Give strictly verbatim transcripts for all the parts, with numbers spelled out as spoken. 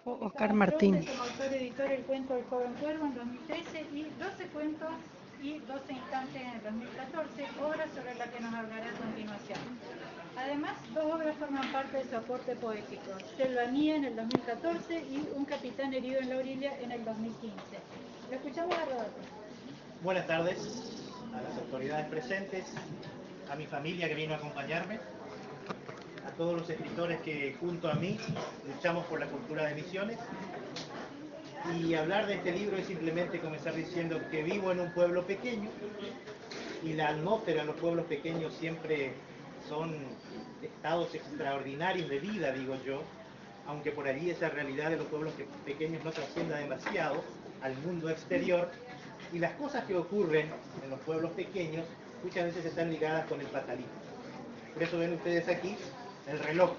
trabajo Oscar Martín. Como autor editor El cuento del joven cuervo en dos mil trece y doce cuentos y doce instantes en el dos mil catorce, obras sobre las que nos hablará a continuación. Además, dos obras forman parte de su aporte poético: Selva Mía en el dos mil catorce y Un capitán herido en la orilla en el dos mil quince. Lo escuchamos a Roberto. Buenas tardes a las autoridades presentes, a mi familia que vino a acompañarme, a todos los escritores que junto a mí luchamos por la cultura de Misiones. Y hablar de este libro es simplemente comenzar diciendo que vivo en un pueblo pequeño y la atmósfera en los pueblos pequeños siempre son estados extraordinarios de vida, digo yo, aunque por allí esa realidad de los pueblos pequeños no trascienda demasiado al mundo exterior, y las cosas que ocurren en los pueblos pequeños muchas veces están ligadas con el fatalismo. Por eso ven ustedes aquí el reloj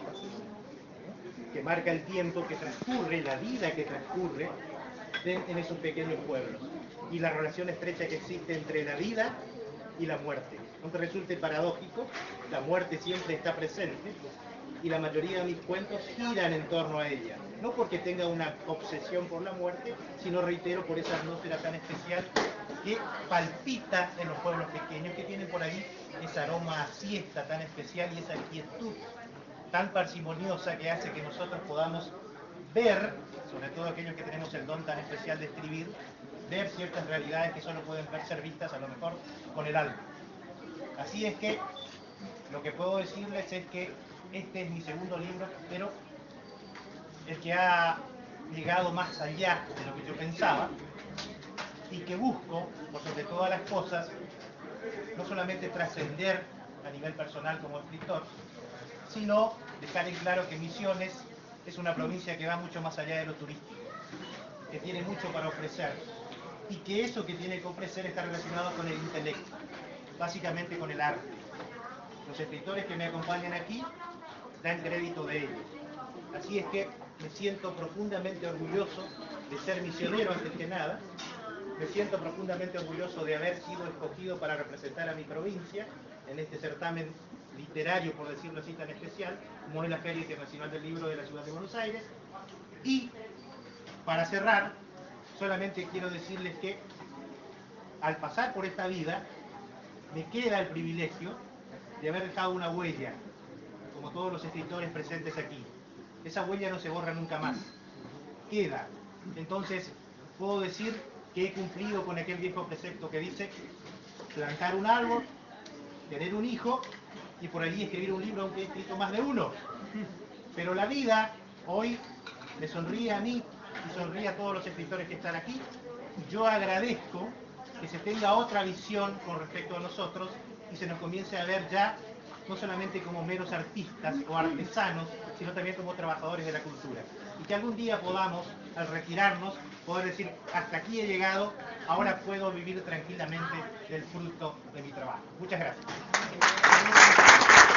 que marca el tiempo que transcurre, la vida que transcurre en esos pequeños pueblos, y la relación estrecha que existe entre la vida y la muerte. Aunque resulte paradójico, la muerte siempre está presente y la mayoría de mis cuentos giran en torno a ella, no porque tenga una obsesión por la muerte, sino, reitero, por esa atmósfera tan especial que palpita en los pueblos pequeños, que tienen por ahí ese aroma a siesta tan especial y esa quietud tan parsimoniosa que hace que nosotros podamos ver, sobre todo aquellos que tenemos el don tan especial de escribir, ver ciertas realidades que solo pueden ser vistas a lo mejor con el alma. Así es que lo que puedo decirles es que este es mi segundo libro, pero el que ha llegado más allá de lo que yo pensaba y que busco, por sobre todas las cosas, no solamente trascender a nivel personal como escritor, sino dejar en claro que Misiones es una provincia que va mucho más allá de lo turístico, que tiene mucho para ofrecer, y que eso que tiene que ofrecer está relacionado con el intelecto, básicamente con el arte. Los escritores que me acompañan aquí dan crédito de ello. Así es que me siento profundamente orgulloso de ser misionero antes que nada, me siento profundamente orgulloso de haber sido escogido para representar a mi provincia en este certamen literario, por decirlo así, tan especial, como es la Feria Internacional del Libro de la Ciudad de Buenos Aires. Y para cerrar, solamente quiero decirles que al pasar por esta vida, me queda el privilegio de haber dejado una huella, como todos los escritores presentes aquí. Esa huella no se borra nunca más, queda. Entonces, puedo decir que he cumplido con aquel viejo precepto que dice plantar un árbol, tener un hijo y por allí escribir un libro, aunque he escrito más de uno. Pero la vida hoy me sonríe a mí y sonríe a todos los escritores que están aquí. Yo agradezco que se tenga otra visión con respecto a nosotros y se nos comience a ver ya no solamente como meros artistas o artesanos, sino también como trabajadores de la cultura. Y que algún día podamos, al retirarnos, poder decir, hasta aquí he llegado, ahora puedo vivir tranquilamente del fruto de mi trabajo. Muchas gracias.